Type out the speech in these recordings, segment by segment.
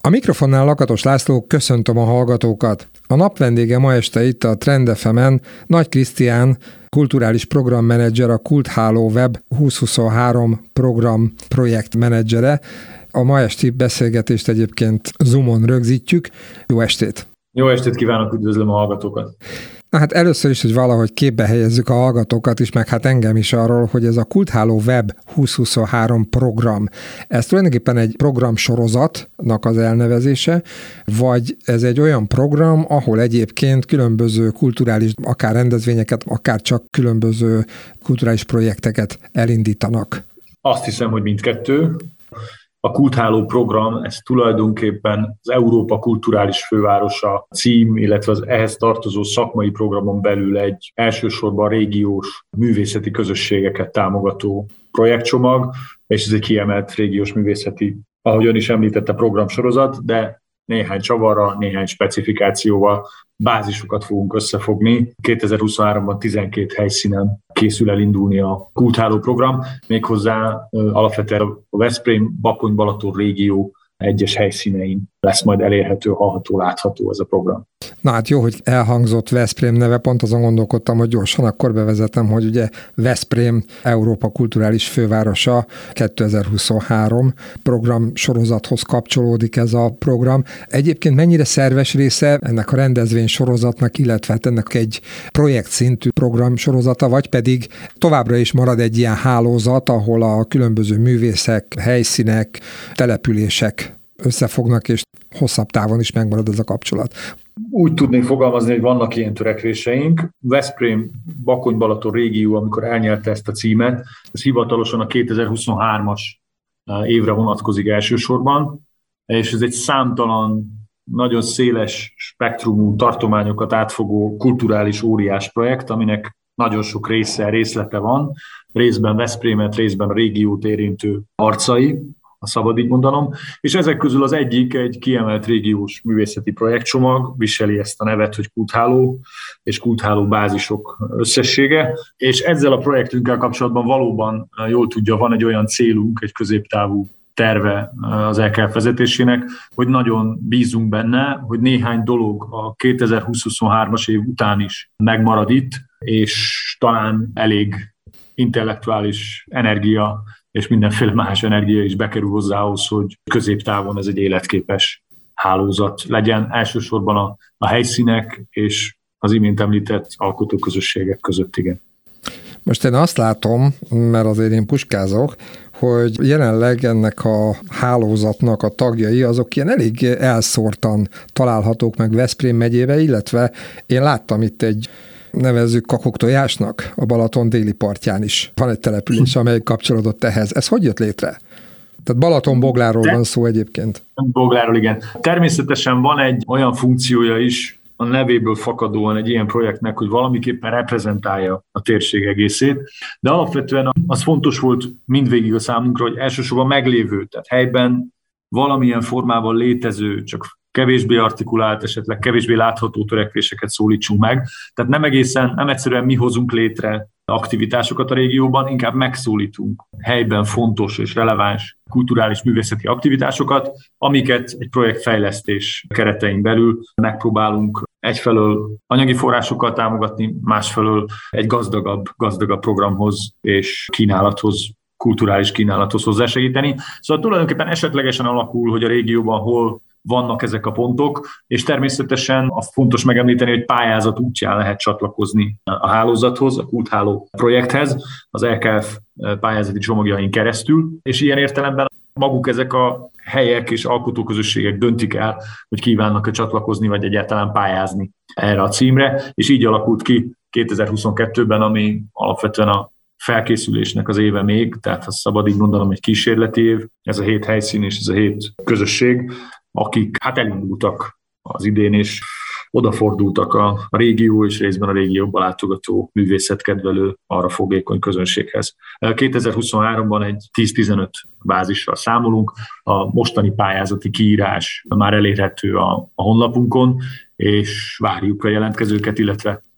A mikrofonnál Lakatos László, köszöntöm a hallgatókat. A nap vendége ma este itt a Trend FM-en Nagy Krisztián, kulturális programmenedzser, a Kultháló Web 2023 program projektmenedzsere. A ma esti beszélgetést egyébként Zoomon rögzítjük. Jó estét! Jó estét kívánok, üdvözlöm a hallgatókat! Na hát először is, hogy valahogy képbe helyezzük a hallgatókat is, meg hát engem is arról, hogy ez a Kultháló Web 2023 program. Ez tulajdonképpen egy programsorozatnak az elnevezése, vagy ez egy olyan program, ahol egyébként különböző kulturális, akár rendezvényeket, akár csak különböző kulturális projekteket elindítanak? Azt hiszem, hogy mindkettő. A Kultháló program, ez tulajdonképpen az Európa kulturális fővárosa cím, illetve az ehhez tartozó szakmai programon belül egy elsősorban régiós művészeti közösségeket támogató projektcsomag, és ez egy kiemelt régiós művészeti, ahogy ön is említette, programsorozat, de néhány csavarra, néhány specifikációval bázisokat fogunk összefogni. 2023-ban 12 helyszínen készül elindulni a Kultháló program, méghozzá alapvetően a Veszprém, Bakony, Balaton régió egyes helyszínein lesz majd elérhető, hallható, látható ez a program. Na hát jó, hogy elhangzott Veszprém neve, pont azon gondolkodtam, hogy gyorsan akkor bevezetem, hogy ugye Veszprém Európa kulturális fővárosa 2023 program sorozathoz kapcsolódik ez a program. Egyébként mennyire szerves része ennek a rendezvény sorozatnak, illetve hát ennek egy projektszintű program sorozata, vagy pedig továbbra is marad egy ilyen hálózat, ahol a különböző művészek, helyszínek, települések összefognak, és hosszabb távon is megmarad ez a kapcsolat. Úgy tudnék fogalmazni, hogy vannak ilyen törekvéseink. Veszprém, Bakony, Balaton régió, amikor elnyerte ezt a címet, ez hivatalosan a 2023-as évre vonatkozik elsősorban, és ez egy számtalan, nagyon széles spektrumú tartományokat átfogó kulturális óriás projekt, aminek nagyon sok részlete van, részben Veszprémet, részben a régiót érintő arcai, ha szabad így mondanom, és ezek közül az egyik egy kiemelt régiós művészeti projektcsomag, viseli ezt a nevet, hogy Kultháló és Kultháló bázisok összessége, és ezzel a projektünkkel kapcsolatban valóban jól tudja, van egy olyan célunk, egy középtávú terve az EKF vezetésének, hogy nagyon bízunk benne, hogy néhány dolog a 2023-as év után is megmarad itt, és talán elég intellektuális energia és mindenféle más energia is bekerül hozzá ahhoz, hogy középtávon ez egy életképes hálózat legyen, elsősorban a helyszínek és az imént említett alkotóközösségek között, igen. Most én azt látom, mert azért én puskázok, hogy jelenleg ennek a hálózatnak a tagjai azok ilyen elég elszórtan találhatók meg Veszprém megyébe, illetve én láttam itt egy, nevezzük Kakuktojásnak, a Balaton déli partján is van egy település, amely kapcsolódott ehhez. Ez hogy jött létre? Tehát Balaton-Bogláról van szó egyébként. Bogláról, igen. Természetesen van egy olyan funkciója is a nevéből fakadóan egy ilyen projektnek, hogy valamiképpen reprezentálja a térség egészét, de alapvetően az fontos volt mindvégig a számunkra, hogy elsősorban meglévő, tehát helyben valamilyen formában létező, csak kevésbé artikulált, esetleg kevésbé látható törekvéseket szólítsunk meg. Tehát nem egyszerűen mi hozunk létre aktivitásokat a régióban, inkább megszólítunk helyben fontos és releváns kulturális művészeti aktivitásokat, amiket egy projektfejlesztés keretein belül megpróbálunk egyfelől anyagi forrásokkal támogatni, másfelől egy gazdagabb programhoz és kínálathoz, kulturális kínálathoz hozzásegíteni. Szóval tulajdonképpen esetlegesen alakul, hogy a régióban hol vannak ezek a pontok, és természetesen azt fontos megemlíteni, hogy pályázat útján lehet csatlakozni a hálózathoz, a Kultháló projekthez, az EKF pályázati csomagjain keresztül, és ilyen értelemben maguk ezek a helyek és alkotóközösségek döntik el, hogy kívánnak-e csatlakozni, vagy egyáltalán pályázni erre a címre, és így alakult ki 2022-ben, ami alapvetően a felkészülésnek az éve még, tehát ha szabad így mondanom, egy kísérleti év, ez a 7 helyszín és ez a 7 közösség, akik elindultak az idén, és odafordultak a régió és részben a régióban látogató művészetkedvelő, arra fogékony közönséghez. 2023-ban egy 10-15 bázissal számolunk, a mostani pályázati kiírás már elérhető a honlapunkon, és várjuk a jelentkezőket, illetve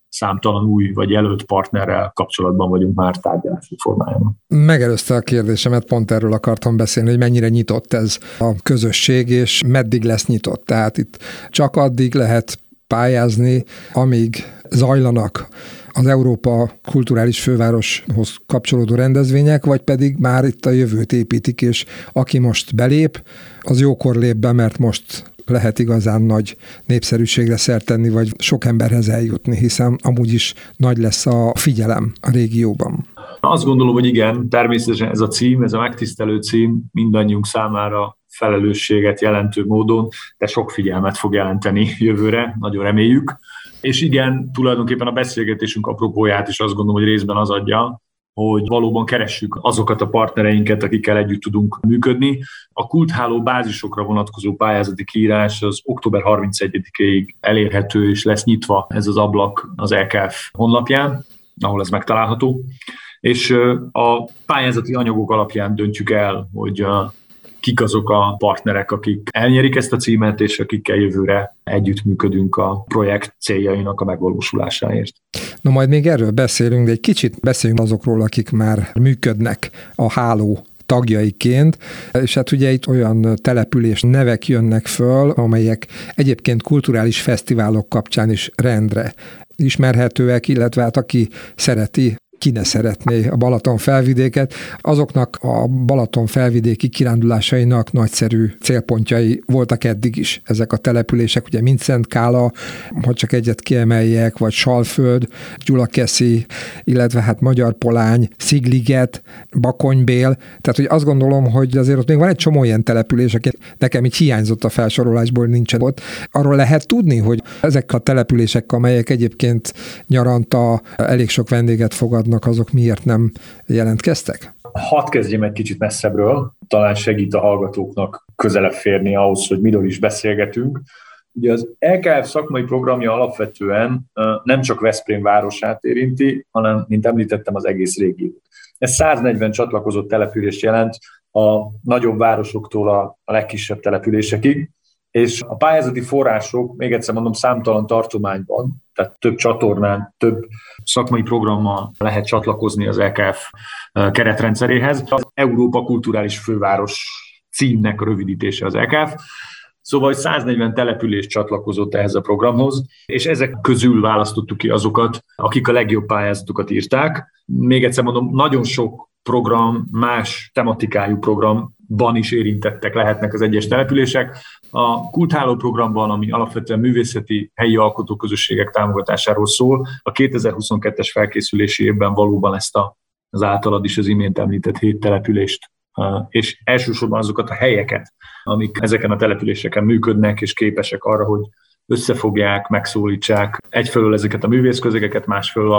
számtalan új vagy jelölt partnerrel kapcsolatban vagyunk már tárgyalási formájában. Megelőzte a kérdésemet, pont erről akartam beszélni, hogy mennyire nyitott ez a közösség, és meddig lesz nyitott. Tehát itt csak addig lehet pályázni, amíg zajlanak az Európa kulturális fővároshoz kapcsolódó rendezvények, vagy pedig már itt a jövőt építik, és aki most belép, az jókor lép be, mert most lehet igazán nagy népszerűségre szert tenni, vagy sok emberhez eljutni, hiszen amúgy is nagy lesz a figyelem a régióban. Azt gondolom, hogy igen, természetesen ez a cím, ez a megtisztelő cím mindannyiunk számára felelősséget jelentő módon, de sok figyelmet fog jelenteni jövőre, nagyon reméljük. És igen, tulajdonképpen a beszélgetésünk apropóját is azt gondolom, hogy részben az adja, hogy valóban keressük azokat a partnereinket, akikkel együtt tudunk működni. A kultháló bázisokra vonatkozó pályázati kiírás az október 31-ig elérhető, és lesz nyitva ez az ablak az LKF honlapján, ahol ez megtalálható. És a pályázati anyagok alapján döntjük el, hogy kik azok a partnerek, akik elnyerik ezt a címet, és akikkel jövőre együttműködünk a projekt céljainak a megvalósulásáért. Na majd még erről beszélünk, de egy kicsit beszéljünk azokról, akik már működnek a háló tagjaiként, és hát ugye itt olyan település nevek jönnek föl, amelyek egyébként kulturális fesztiválok kapcsán is rendre ismerhetőek, illetve hát aki szereti, ki ne szeretné a Balaton felvidéket, azoknak a Balaton felvidéki kirándulásainak nagyszerű célpontjai voltak eddig is ezek a települések, ugye Mindszentkála, ha csak egyet kiemeljek, vagy Salföld, Gyulakeszi, illetve hát Magyarpolány, Szigliget, Bakonybél, tehát hogy azt gondolom, hogy azért ott még van egy csomó ilyen település, aki nekem így hiányzott a felsorolásból, nincsen ott. Arról lehet tudni, hogy ezek a települések, amelyek egyébként nyaranta elég sok vendéget fogadnak, azok miért nem jelentkeztek? Hadd kezdjem egy kicsit messzebbről, talán segít a hallgatóknak közelebb férni ahhoz, hogy miről is beszélgetünk. Ugye az LKF szakmai programja alapvetően nem csak Veszprém városát érinti, hanem, mint említettem, az egész régiót. Ez 140 csatlakozott települést jelent a nagyobb városoktól a legkisebb településekig, és a pályázati források, még egyszer mondom, számtalan tartományban, tehát több csatornán, több szakmai programmal lehet csatlakozni az LKF keretrendszeréhez. Az Európa kulturális főváros címnek a rövidítése az LKF. Szóval 140 település csatlakozott ehhez a programhoz, és ezek közül választottuk ki azokat, akik a legjobb pályázatokat írták. Még egyszer mondom, nagyon sok program, más tematikájú programban is érintettek lehetnek az egyes települések. A kultháló programban, ami alapvetően művészeti helyi alkotóközösségek támogatásáról szól, a 2022-es felkészülési évben valóban ezt az általad is az imént említett 7 települést, és elsősorban azokat a helyeket, amik ezeken a településeken működnek, és képesek arra, hogy összefogják, megszólítsák egyfelől ezeket a művészközegeket, másfelől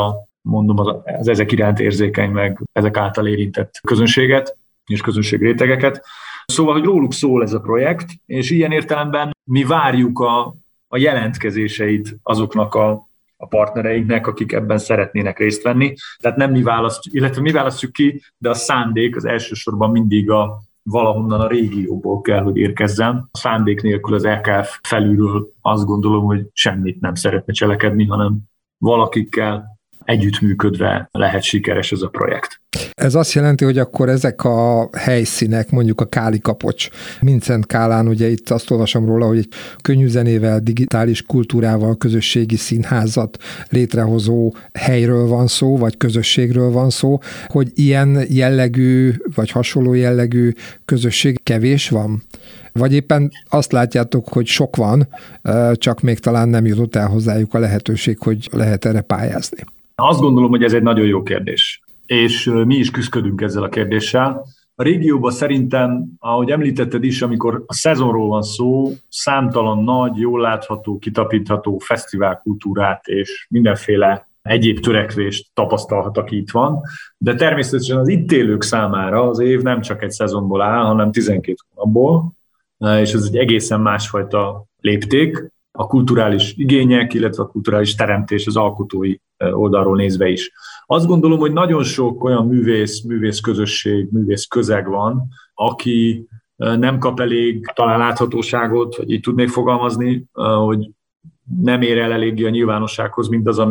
az ezek iránt érzékeny meg ezek által érintett közönséget és közönségrétegeket. Szóval, hogy róluk szól ez a projekt, és ilyen értelemben mi várjuk a jelentkezéseit azoknak a partnereinknek, akik ebben szeretnének részt venni. Tehát nem mi választjuk, illetve mi választjuk ki, de a szándék az elsősorban mindig valahonnan a régióból kell, hogy érkezzen. A szándék nélkül az LKF felülről azt gondolom, hogy semmit nem szeretne cselekedni, hanem valakikkel együttműködve lehet sikeres ez a projekt. Ez azt jelenti, hogy akkor ezek a helyszínek, mondjuk a Káli-kapocs, Mindszent-Kálán, ugye itt azt olvasom róla, hogy egy könnyű zenével, digitális kultúrával, közösségi színházat létrehozó helyről van szó, vagy közösségről van szó, hogy ilyen jellegű, vagy hasonló jellegű közösség kevés van? Vagy éppen azt látjátok, hogy sok van, csak még talán nem jutott el hozzájuk a lehetőség, hogy lehet erre pályázni? Azt gondolom, hogy ez egy nagyon jó kérdés, és mi is küzdködünk ezzel a kérdéssel. A régióban szerintem, ahogy említetted is, amikor a szezonról van szó, számtalan nagy, jól látható, kitapintható fesztiválkultúrát és mindenféle egyéb törekvést tapasztalhat, aki itt van, de természetesen az itt élők számára az év nem csak egy szezonból áll, hanem 12 hónapból, és ez egy egészen másfajta lépték, a kulturális igények, illetve a kulturális teremtés az alkotói oldalról nézve is. Azt gondolom, hogy nagyon sok olyan művész közösség, művész közeg van, aki nem kap elég talán láthatóságot, vagy így tudnék fogalmazni, hogy nem ér el eléggé a nyilvánossághoz mindaz, ami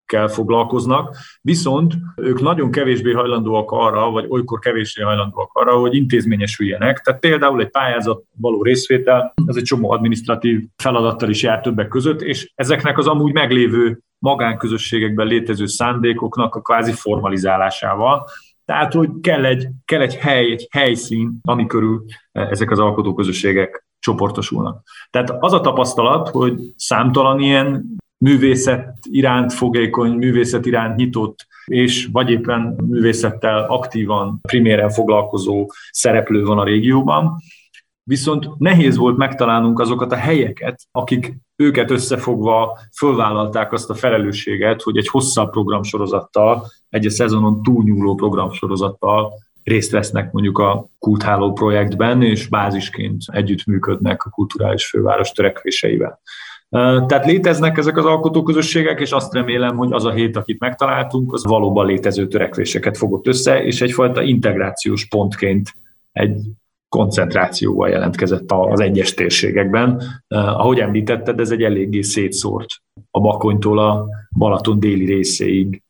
kell foglalkoznak, viszont ők nagyon kevésbé hajlandóak arra, vagy olykor kevésbé hajlandóak arra, hogy intézményesüljenek. Tehát például egy pályázat való részvétel, ez egy csomó adminisztratív feladattal is jár többek között, és ezeknek az amúgy meglévő magánközösségekben létező szándékoknak a kvázi formalizálásával. Tehát, hogy kell egy helyszín, ami körül ezek az alkotóközösségek csoportosulnak. Tehát az a tapasztalat, hogy számtalan ilyen művészet iránt fogékony, művészet iránt nyitott, és vagy éppen művészettel aktívan, priméren foglalkozó szereplő van a régióban, viszont nehéz volt megtalálnunk azokat a helyeket, akik őket összefogva fölvállalták azt a felelősséget, hogy egy hosszabb programsorozattal, egy szezonon túlnyúló programsorozattal részt vesznek mondjuk a Kultháló projektben, és bázisként együttműködnek a kulturális főváros törekvéseivel. Tehát léteznek ezek az alkotóközösségek, és azt remélem, hogy az a hét, akit megtaláltunk, az valóban létező törekvéseket fogott össze, és egyfajta integrációs pontként egy koncentrációval jelentkezett az egyes térségekben. Ahogy említetted, ez egy eléggé szétszórt a Bakonytól a Balaton déli részéig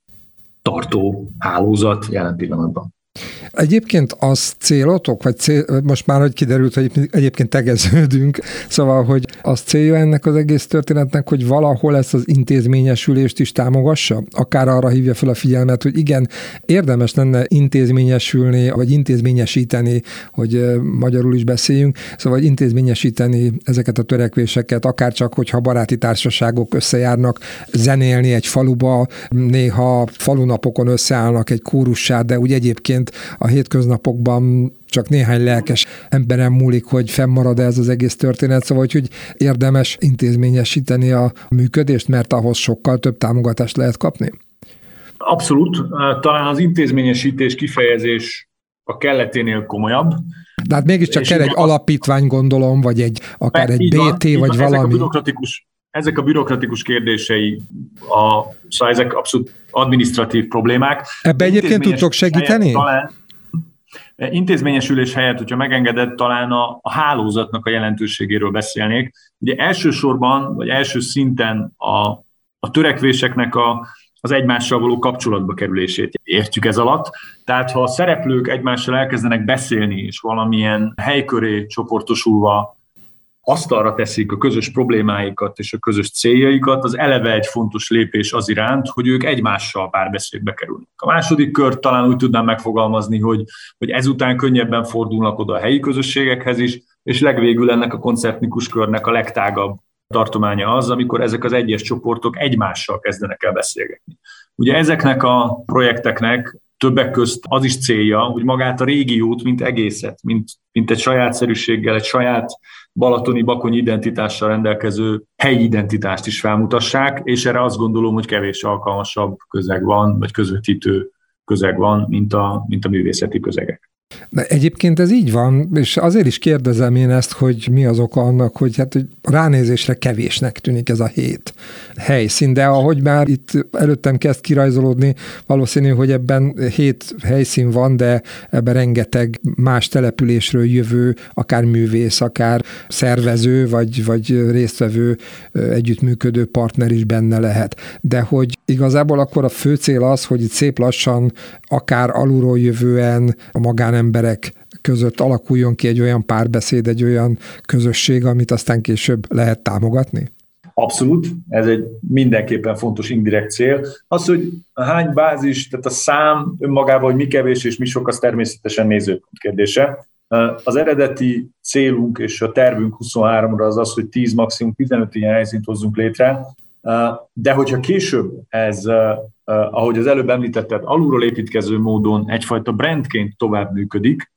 tartó hálózat jelen pillanatban. Egyébként az célotok, vagy most már hogy kiderült, hogy egyébként tegeződünk, szóval, hogy az célja ennek az egész történetnek, hogy valahol ezt az intézményesülést is támogassa? Akár arra hívja fel a figyelmet, hogy igen, érdemes lenne intézményesülni, vagy intézményesíteni, hogy magyarul is beszéljünk, szóval intézményesíteni ezeket a törekvéseket, akár csak, hogyha baráti társaságok összejárnak zenélni egy faluba, néha falunapokon összeállnak egy kórussá, de úgy egyébként a hétköznapokban csak néhány lelkes emberen múlik, hogy fennmarad ez az egész történet, szóval hogy érdemes intézményesíteni a működést, mert ahhoz sokkal több támogatást lehet kapni? Abszolút. Talán az intézményesítés kifejezés a kelleténél komolyabb. De hát mégiscsak kell egy alapítvány, gondolom, vagy akár egy BT, vagy valami. Ezek a bürokratikus kérdései, szóval ezek abszolút adminisztratív problémák. Ebbe egyébként tudtok segíteni? Intézményesülés helyett, hogyha megengedett, talán a hálózatnak a jelentőségéről beszélnék. Ugye elsősorban, vagy első szinten a törekvéseknek az egymással való kapcsolatba kerülését értjük ez alatt. Tehát ha a szereplők egymással elkezdenek beszélni, és valamilyen hely köré csoportosulva asztalra teszik a közös problémáikat és a közös céljaikat, az eleve egy fontos lépés az iránt, hogy ők egymással párbeszédbe kerülnek. A második kört talán úgy tudnám megfogalmazni, hogy ezután könnyebben fordulnak oda a helyi közösségekhez is, és legvégül ennek a koncertnikus körnek a legtágabb tartománya az, amikor ezek az egyes csoportok egymással kezdenek el beszélgetni. Ugye ezeknek a projekteknek többek közt az is célja, hogy magát a régiót, mint egészet, mint egy sajátszerűséggel, egy saját balatoni, bakonyi identitással rendelkező helyi identitást is felmutassák, és erre azt gondolom, hogy kevés alkalmasabb közeg van, vagy közvetítő közeg van, mint a művészeti közegek. De egyébként ez így van, és azért is kérdezem én ezt, hogy mi az oka annak, hogy hogy ránézésre kevésnek tűnik ez a 7 helyszín, de ahogy már itt előttem kezd kirajzolódni, valószínű, hogy ebben 7 helyszín van, de ebben rengeteg más településről jövő, akár művész, akár szervező, vagy résztvevő, együttműködő partner is benne lehet. De hogy igazából akkor a fő cél az, hogy itt szép lassan, akár alulról jövően a magánemberek között alakuljon ki egy olyan párbeszéd, egy olyan közösség, amit aztán később lehet támogatni? Abszolút, ez egy mindenképpen fontos indirekt cél. Az, hogy hány bázis, tehát a szám önmagában, hogy mi kevés és mi sok, az természetesen nézőpont kérdése. Az eredeti célunk és a tervünk 23-ra az, hogy 10, maximum 15 ilyen helyszínt hozzunk létre, de hogyha később ez, ahogy az előbb említetted, alulról építkező módon egyfajta brandként tovább működik,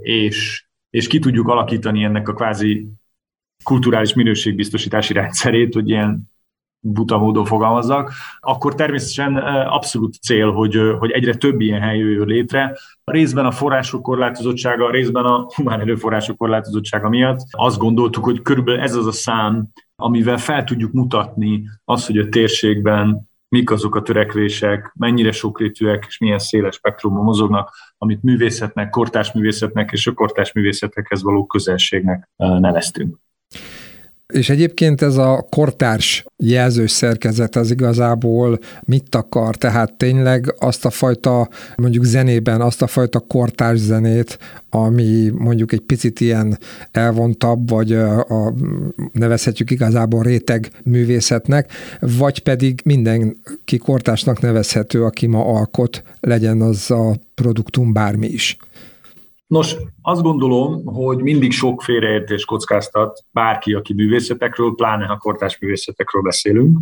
és ki tudjuk alakítani ennek a kvázi kulturális minőségbiztosítási rendszerét, hogy ilyen buta módon fogalmazzak, akkor természetesen abszolút cél, hogy egyre több ilyen hely jöjjön létre. Részben a források korlátozottsága, részben a humán erőforrások korlátozottsága miatt azt gondoltuk, hogy körülbelül ez az a szám, amivel fel tudjuk mutatni azt, hogy a térségben mik azok a törekvések, mennyire sokrétűek és milyen széles spektrumban mozognak, amit művészetnek, kortárs művészetnek és a kortárs művészetekhez való közelségnek neveztünk. És egyébként ez a kortárs jelzős szerkezet az igazából mit akar? Tehát tényleg azt a fajta, mondjuk zenében, azt a fajta kortárs zenét, ami mondjuk egy picit ilyen elvontabb, vagy nevezhetjük igazából réteg művészetnek, vagy pedig mindenki kortársnak nevezhető, aki ma alkot, legyen az a produktum bármi is. Nos, azt gondolom, hogy mindig sok félreértés kockáztat bárki, aki művészetekről, pláne ha kortárs művészetekről beszélünk.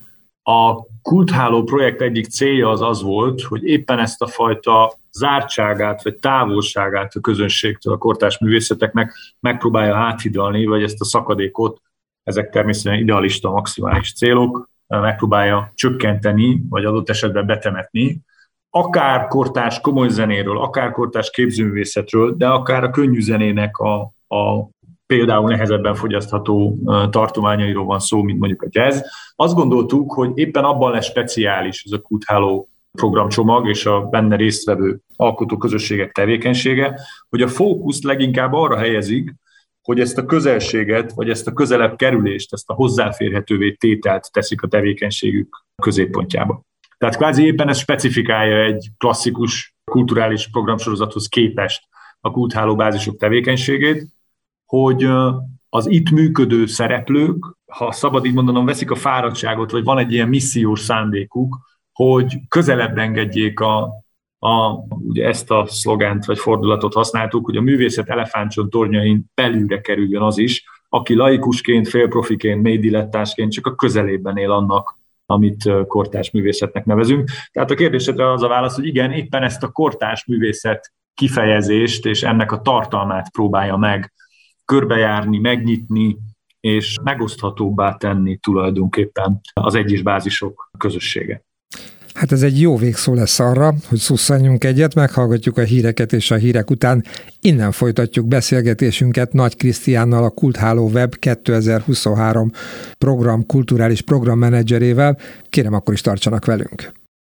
A Kultháló projekt egyik célja az volt, hogy éppen ezt a fajta zártságát vagy távolságát a közönségtől a kortárs művészeteknek megpróbálja áthidalni, vagy ezt a szakadékot, ezek természetesen idealista maximális célok, megpróbálja csökkenteni, vagy adott esetben betemetni, akár kortárs komoly zenéről, akár kortárs képzőművészetről, de akár a könnyű zenének a például nehezebben fogyasztható tartományairól van szó, mint mondjuk a jazz. Azt gondoltuk, hogy éppen abban lesz speciális ez a Kultháló programcsomag és a benne résztvevő alkotóközösségek tevékenysége, hogy a fókuszt leginkább arra helyezik, hogy ezt a közelséget, vagy ezt a közelebb kerülést, ezt a hozzáférhetővé tételt teszik a tevékenységük középpontjába. Tehát kvázi éppen ez specifikálja egy klasszikus kulturális programsorozathoz képest a Kultháló bázisok tevékenységét, hogy az itt működő szereplők, ha szabad így mondanom, veszik a fáradtságot, vagy van egy ilyen missziós szándékuk, hogy közelebb engedjék ugye ezt a szlogánt vagy fordulatot használtuk, hogy a művészet elefántcsontornyain belülre kerüljön az is, aki laikusként, félprofiként, mélydilettásként csak a közelében él annak, amit kortárs művészetnek nevezünk. Tehát a kérdésedre az a válasz, hogy igen, éppen ezt a kortárs művészet kifejezést és ennek a tartalmát próbálja meg körbejárni, megnyitni és megoszthatóbbá tenni tulajdonképpen az egyes bázisok közössége. Hát ez egy jó végszó lesz arra, hogy szusszanjunk egyet, meghallgatjuk a híreket, és a hírek után innen folytatjuk beszélgetésünket Nagy Krisztiánnal, a Kultháló Web 2023 kulturális programmenedzserével. Kérem, akkor is tartsanak velünk.